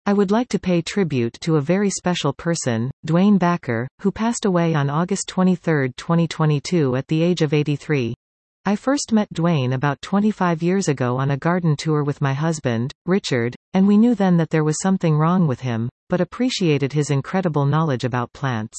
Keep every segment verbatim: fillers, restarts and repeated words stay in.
I would like to pay tribute to a very special person, Dwayne Backer, who passed away on August twenty-third, twenty twenty-two at the age of eighty-three. I first met Dwayne about twenty-five years ago on a garden tour with my husband, Richard, and we knew then that there was something wrong with him, but appreciated his incredible knowledge about plants.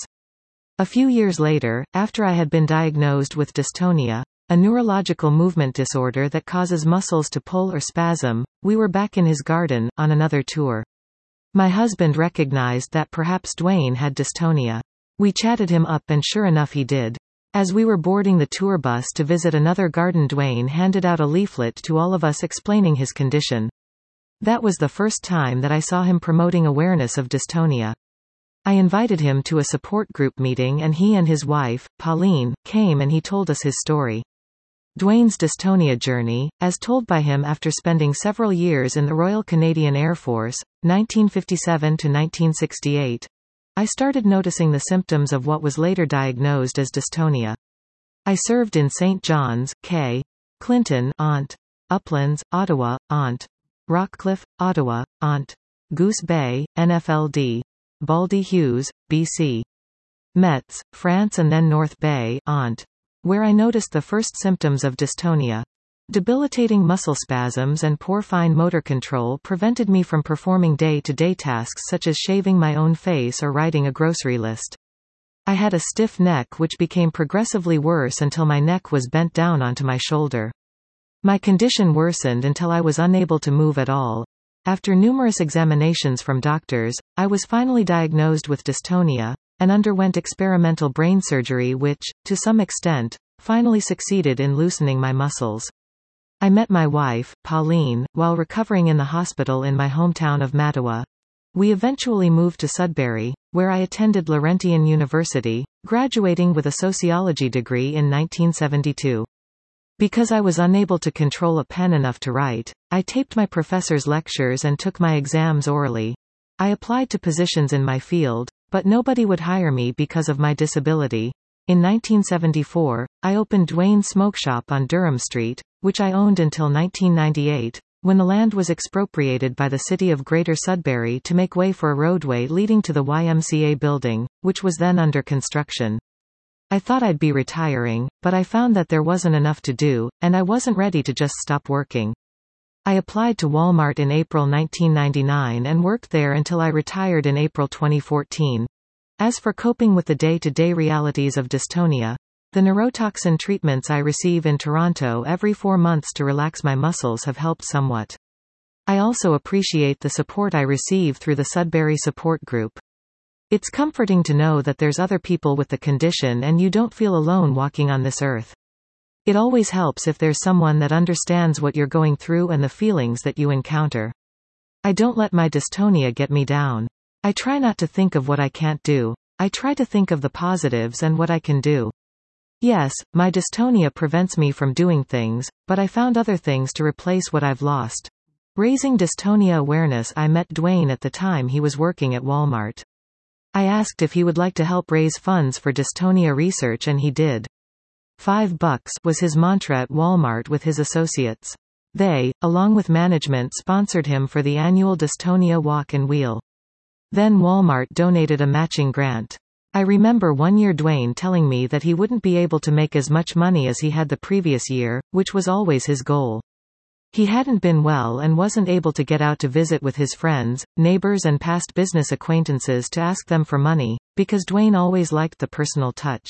A few years later, after I had been diagnosed with dystonia, a neurological movement disorder that causes muscles to pull or spasm, we were back in his garden, on another tour. My husband recognized that perhaps Dwayne had dystonia. We chatted him up and sure enough he did. As we were boarding the tour bus to visit another garden, Dwayne handed out a leaflet to all of us explaining his condition. That was the first time that I saw him promoting awareness of dystonia. I invited him to a support group meeting and he and his wife, Pauline, came and he told us his story. Dwayne's dystonia journey, as told by him after spending several years in the Royal Canadian Air Force, nineteen fifty-seven to nineteen sixty-eight. I started noticing the symptoms of what was later diagnosed as dystonia. I served in Saint John's, K. Clinton, Aunt. Uplands, Ottawa, Aunt. Rockcliffe, Ottawa, Aunt. Goose Bay, N F L D. Baldy Hughes, B C. Metz, France and then North Bay, Aunt. Where I noticed the first symptoms of dystonia. Debilitating muscle spasms and poor fine motor control prevented me from performing day-to-day tasks such as shaving my own face or writing a grocery list. I had a stiff neck which became progressively worse until my neck was bent down onto my shoulder. My condition worsened until I was unable to move at all. After numerous examinations from doctors, I was finally diagnosed with dystonia, and underwent experimental brain surgery which, to some extent, finally succeeded in loosening my muscles. I met my wife, Pauline, while recovering in the hospital in my hometown of Mattawa. We eventually moved to Sudbury, where I attended Laurentian University, graduating with a sociology degree in nineteen seventy-two. Because I was unable to control a pen enough to write, I taped my professor's lectures and took my exams orally. I applied to positions in my field, but nobody would hire me because of my disability. In nineteen seventy-four, I opened Dwayne's Smoke Shop on Durham Street, which I owned until nineteen ninety-eight, when the land was expropriated by the city of Greater Sudbury to make way for a roadway leading to the Y M C A building, which was then under construction. I thought I'd be retiring, but I found that there wasn't enough to do, and I wasn't ready to just stop working. I applied to Walmart in April nineteen ninety-nine and worked there until I retired in April twenty fourteen. As for coping with the day-to-day realities of dystonia, the neurotoxin treatments I receive in Toronto every four months to relax my muscles have helped somewhat. I also appreciate the support I receive through the Sudbury Support Group. It's comforting to know that there's other people with the condition and you don't feel alone walking on this earth. It always helps if there's someone that understands what you're going through and the feelings that you encounter. I don't let my dystonia get me down. I try not to think of what I can't do. I try to think of the positives and what I can do. Yes, my dystonia prevents me from doing things, but I found other things to replace what I've lost. Raising dystonia awareness. I met Dwayne at the time he was working at Walmart. I asked if he would like to help raise funds for dystonia research and he did. Five bucks was his mantra at Walmart with his associates. They, along with management, sponsored him for the annual Dystonia Walk and Wheel. Then Walmart donated a matching grant. I remember one year Dwayne telling me that he wouldn't be able to make as much money as he had the previous year, which was always his goal. He hadn't been well and wasn't able to get out to visit with his friends, neighbors and past business acquaintances to ask them for money, because Dwayne always liked the personal touch.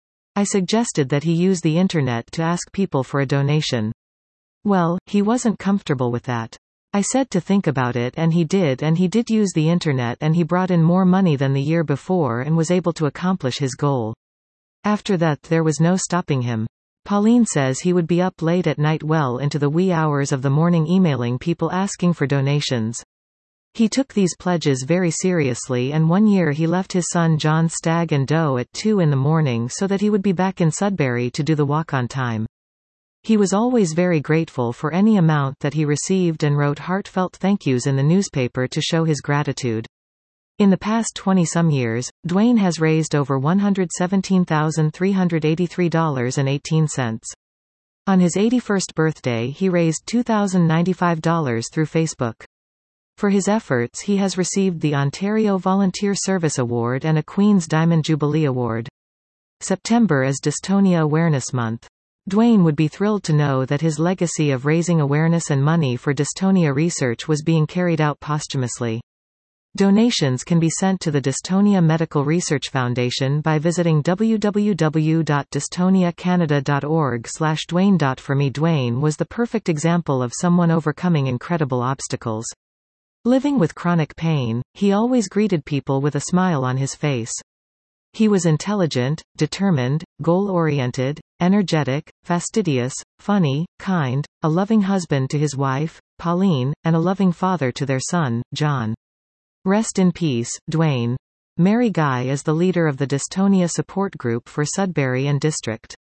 I suggested that he use the internet to ask people for a donation. Well, he wasn't comfortable with that. I said to think about it and he did and he did use the internet and he brought in more money than the year before and was able to accomplish his goal. After that there was no stopping him. Pauline says he would be up late at night well into the wee hours of the morning emailing people asking for donations. He took these pledges very seriously and one year he left his son John's stag and doe at two in the morning so that he would be back in Sudbury to do the walk on time. He was always very grateful for any amount that he received and wrote heartfelt thank yous in the newspaper to show his gratitude. In the past twenty-some years, Dwayne has raised over one hundred seventeen thousand three hundred eighty-three dollars and eighteen cents. On his eighty-first birthday he raised two thousand ninety-five dollars through Facebook. For his efforts he has received the Ontario Volunteer Service Award and a Queen's Diamond Jubilee Award. September is Dystonia Awareness Month. Dwayne would be thrilled to know that his legacy of raising awareness and money for dystonia research was being carried out posthumously. Donations can be sent to the Dystonia Medical Research Foundation by visiting w w w dot dystonia canada dot org slash dwayne. For me, Dwayne was the perfect example of someone overcoming incredible obstacles. Living with chronic pain, he always greeted people with a smile on his face. He was intelligent, determined, goal-oriented, energetic, fastidious, funny, kind, a loving husband to his wife, Pauline, and a loving father to their son, John. Rest in peace, Dwayne. Mary Guy is the leader of the Dystonia Support Group for Sudbury and District.